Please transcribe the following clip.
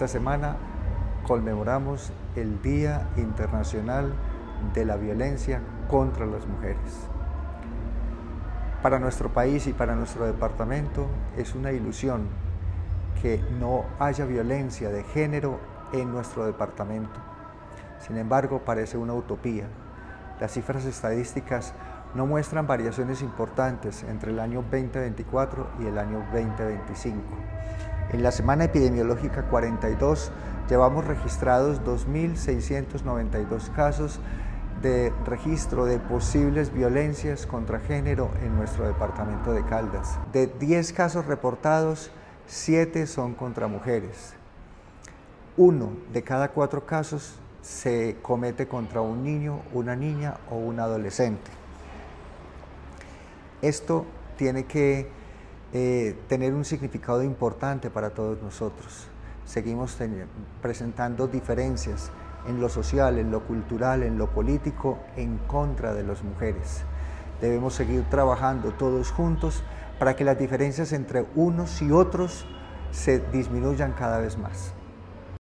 Esta semana conmemoramos el Día Internacional de la Violencia contra las Mujeres. Para nuestro país y para nuestro departamento es una ilusión que no haya violencia de género en nuestro departamento. Sin embargo, parece una utopía. Las cifras estadísticas no muestran variaciones importantes entre el año 2024 y el año 2025. En la semana epidemiológica 42 llevamos registrados 2.692 casos de registro de posibles violencias contra género en nuestro departamento de Caldas. De 10 casos reportados, 7 son contra mujeres. 1 de cada 4 casos se comete contra un niño, una niña o un adolescente. Esto tiene que tener un significado importante para todos nosotros. Seguimos presentando diferencias en lo social, en lo cultural, en lo político, en contra de las mujeres. Debemos seguir trabajando todos juntos para que las diferencias entre unos y otros se disminuyan cada vez más.